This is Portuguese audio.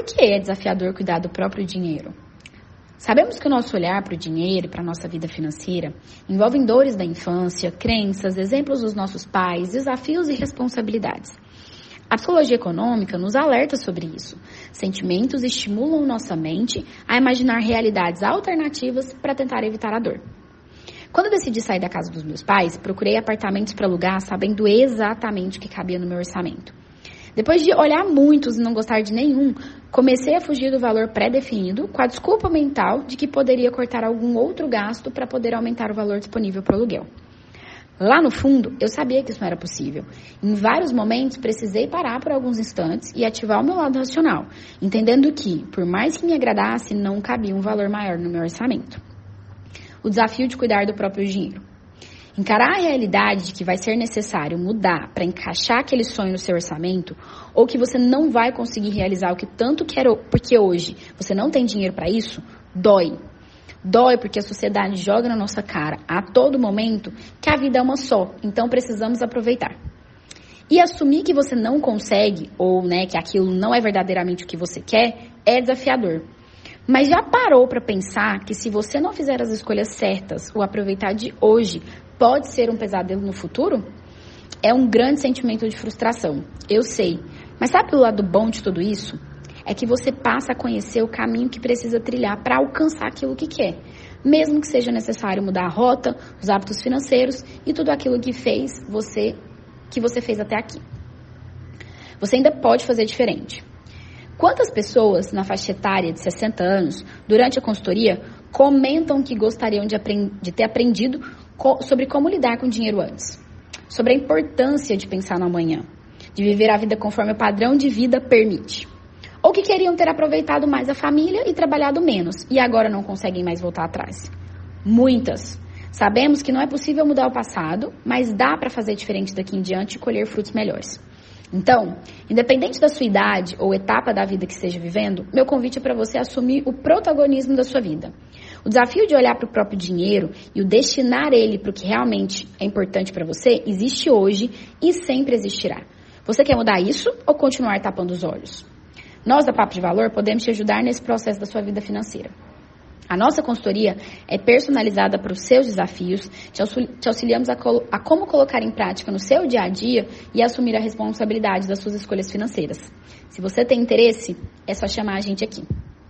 que é desafiador cuidar do próprio dinheiro? Sabemos que o nosso olhar para o dinheiro e para a nossa vida financeira envolve dores da infância, crenças, exemplos dos nossos pais, desafios e responsabilidades. A psicologia econômica nos alerta sobre isso. Sentimentos estimulam nossa mente a imaginar realidades alternativas para tentar evitar a dor. Quando eu decidi sair da casa dos meus pais, procurei apartamentos para alugar sabendo exatamente o que cabia no meu orçamento. Depois de olhar muitos e não gostar de nenhum, comecei a fugir do valor pré-definido com a desculpa mental de que poderia cortar algum outro gasto para poder aumentar o valor disponível para o aluguel. Lá no fundo, eu sabia que isso não era possível. Em vários momentos, precisei parar por alguns instantes e ativar o meu lado racional, entendendo que, por mais que me agradasse, não cabia um valor maior no meu orçamento. O desafio de cuidar do próprio dinheiro. Encarar a realidade de que vai ser necessário mudar para encaixar aquele sonho no seu orçamento, ou que você não vai conseguir realizar o que tanto quer porque hoje você não tem dinheiro para isso, dói. Dói porque a sociedade joga na nossa cara a todo momento que a vida é uma só, então precisamos aproveitar. E assumir que você não consegue, ou que aquilo não é verdadeiramente o que você quer, é desafiador. Mas já parou para pensar que se você não fizer as escolhas certas, o aproveitar de hoje pode ser um pesadelo no futuro? É um grande sentimento de frustração, eu sei. Mas sabe o lado bom de tudo isso? É que você passa a conhecer o caminho que precisa trilhar para alcançar aquilo que quer. Mesmo que seja necessário mudar a rota, os hábitos financeiros e tudo aquilo que você fez até aqui. Você ainda pode fazer diferente. Quantas pessoas na faixa etária de 60 anos, durante a consultoria, comentam que gostariam de ter aprendido sobre como lidar com o dinheiro antes? Sobre a importância de pensar no amanhã, de viver a vida conforme o padrão de vida permite. Ou que queriam ter aproveitado mais a família e trabalhado menos, e agora não conseguem mais voltar atrás. Muitas. Sabemos que não é possível mudar o passado, mas dá para fazer diferente daqui em diante e colher frutos melhores. Então, independente da sua idade ou etapa da vida que esteja vivendo, meu convite é para você assumir o protagonismo da sua vida. O desafio de olhar para o próprio dinheiro e o destinar ele para o que realmente é importante para você existe hoje e sempre existirá. Você quer mudar isso ou continuar tapando os olhos? Nós, da Papo de Valor, podemos te ajudar nesse processo da sua vida financeira. A nossa consultoria é personalizada para os seus desafios, te auxiliamos a como colocar em prática no seu dia a dia e assumir a responsabilidade das suas escolhas financeiras. Se você tem interesse, é só chamar a gente aqui.